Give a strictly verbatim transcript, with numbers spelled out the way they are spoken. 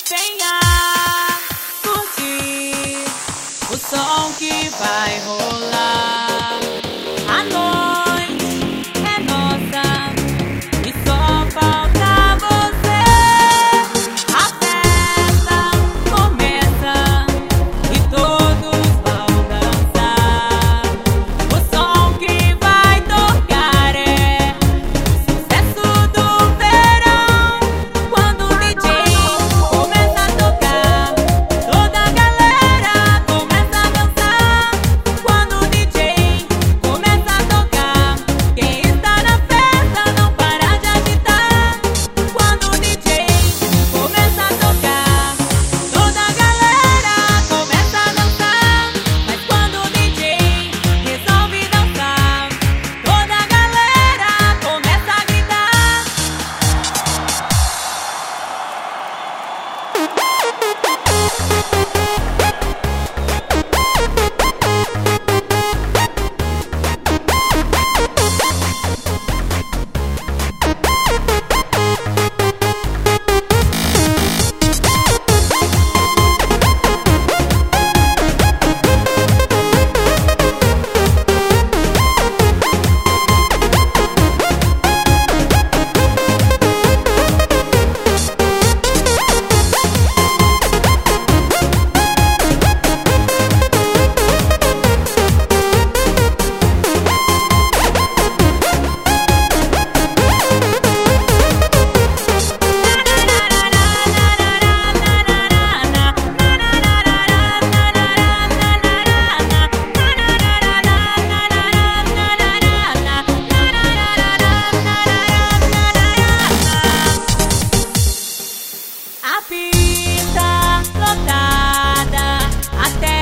venha curtir o som que vai rolar. A noite é nossa e só falta você. A festa começa e todos vão dançar. O som que vai tocar é o sucesso do verão. Quando o D J começa a tocar, toda a galera começa a dançar. Quando o D J começa a tocar, quem está na festa não para de agitar. Quando o D J começa a tocar, toda a galera começa a dançar. Mas quando o D J resolve dançar, toda a galera começa a gritar. A pista lotada até